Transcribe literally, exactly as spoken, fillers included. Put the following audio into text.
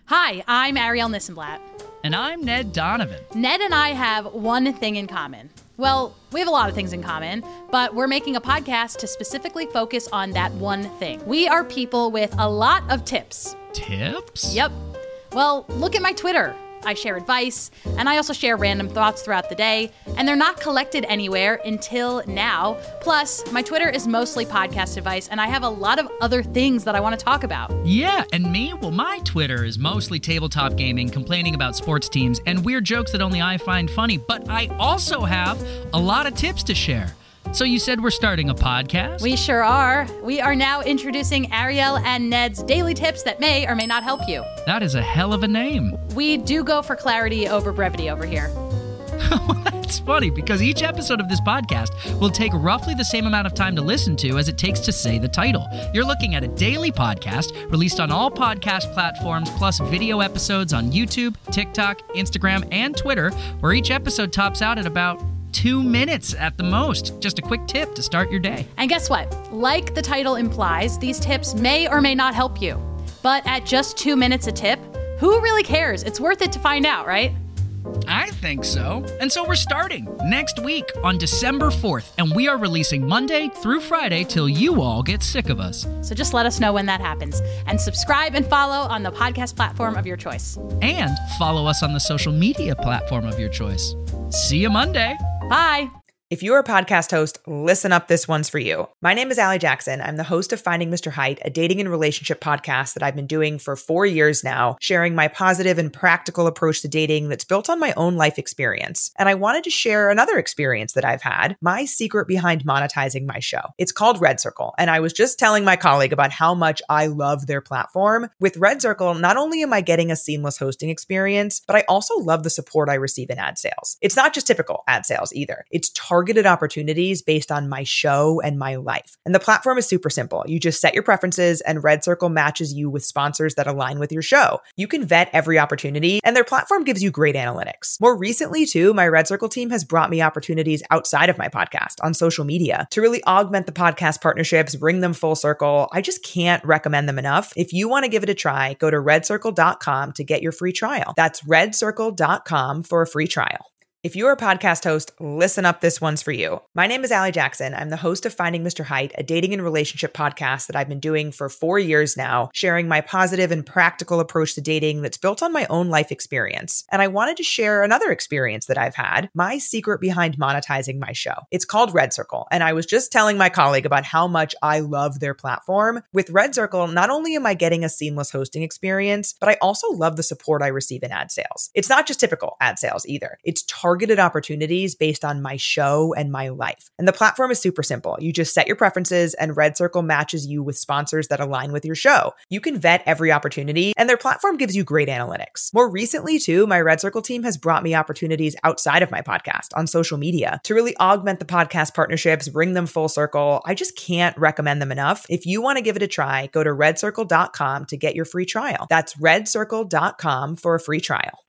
Hi, I'm Ariel Nissenblatt. And I'm Ned Donovan. Ned and I have one thing in common. Well, we have a lot of things in common, but we're making a podcast to specifically focus on that one thing. We are people with a lot of tips. Tips? Yep. Well, look at my Twitter. I share advice, and I also share random thoughts throughout the day, and they're not collected anywhere until now. Plus, my Twitter is mostly podcast advice, and I have a lot of other things that I want to talk about. Yeah, and me? Well, my Twitter is mostly tabletop gaming, complaining about sports teams, and weird jokes that only I find funny, but I also have a lot of tips to share. So you said we're starting a podcast? We sure are. We are now introducing Ariel and Ned's daily tips that may or may not help you. That is a hell of a name. We do go for clarity over brevity over here. It's funny because each episode of this podcast will take roughly the same amount of time to listen to as it takes to say the title. You're looking at a daily podcast released on all podcast platforms, plus video episodes on YouTube, TikTok, Instagram, and Twitter, where each episode tops out at about two minutes at the most. Just a quick tip to start your day. And guess what? Like the title implies, these tips may or may not help you. But at just two minutes a tip, who really cares? It's worth it to find out, right? I think so. And so we're starting next week on December fourth, and we are releasing Monday through Friday till you all get sick of us. So just let us know when that happens. And subscribe and follow on the podcast platform of your choice. And follow us on the social media platform of your choice. See you Monday. Bye. If you're a podcast host, listen up, this one's for you. My name is Allie Jackson. I'm the host of Finding Mister Height, a dating and relationship podcast that I've been doing for four years now, sharing my positive and practical approach to dating that's built on my own life experience. And I wanted to share another experience that I've had, my secret behind monetizing my show. It's called Red Circle, and I was just telling my colleague about how much I love their platform. With Red Circle, not only am I getting a seamless hosting experience, but I also love the support I receive in ad sales. It's not just typical ad sales either. It's targeted targeted opportunities based on my show and my life. And the platform is super simple. You just set your preferences and Red Circle matches you with sponsors that align with your show. You can vet every opportunity and their platform gives you great analytics. More recently too, my Red Circle team has brought me opportunities outside of my podcast on social media to really augment the podcast partnerships, bring them full circle. I just can't recommend them enough. If you want to give it a try, go to red circle dot com to get your free trial. That's red circle dot com for a free trial. If you're a podcast host, listen up, this one's for you. My name is Allie Jackson. I'm the host of Finding Mister Height, a dating and relationship podcast that I've been doing for four years now, sharing my positive and practical approach to dating that's built on my own life experience. And I wanted to share another experience that I've had, my secret behind monetizing my show. It's called Red Circle, and I was just telling my colleague about how much I love their platform. With Red Circle, not only am I getting a seamless hosting experience, but I also love the support I receive in ad sales. It's not just typical ad sales either. It's targeted opportunities based on my show and my life. And the platform is super simple. You just set your preferences and Red Circle matches you with sponsors that align with your show. You can vet every opportunity and their platform gives you great analytics. More recently too, my Red Circle team has brought me opportunities outside of my podcast on social media to really augment the podcast partnerships, bring them full circle. I just can't recommend them enough. If you want to give it a try, go to red circle dot com to get your free trial. That's red circle dot com for a free trial.